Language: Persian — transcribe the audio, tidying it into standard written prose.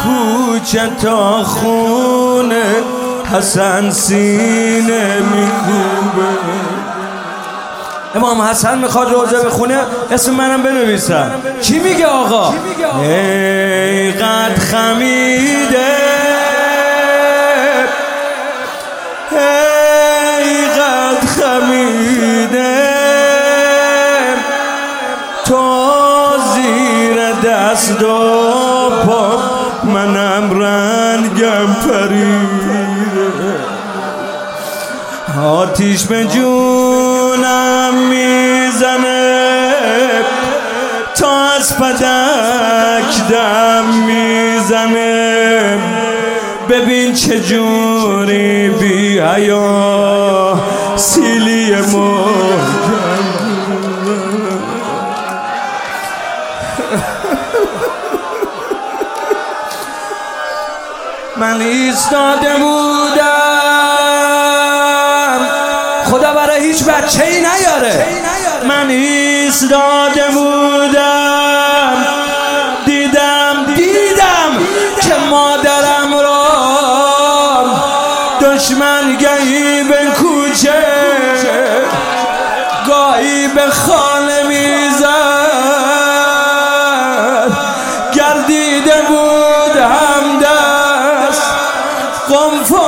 کوچه تا خونه حسن سینه میکوبه. امام حسن میخواد روزه بخونه، اسم منم بنویسم. چی میگه آقا؟ ای قد خمیده، ای قد خمیده، تو زیر دست و پا، منم رنگم پریده. آتیش به جونم میزنه، تا از پدک دم میزنه. ببین چجوری بی حیا سیلی محکم. من ایستاده بودم، خدا برای هیچ بچه ای نیاره. من ایستاده بودم، دیدم که مادرم را دشمن گهی به کوچه، گاهی به خانه میزد. گردیده بود همدست قنفذ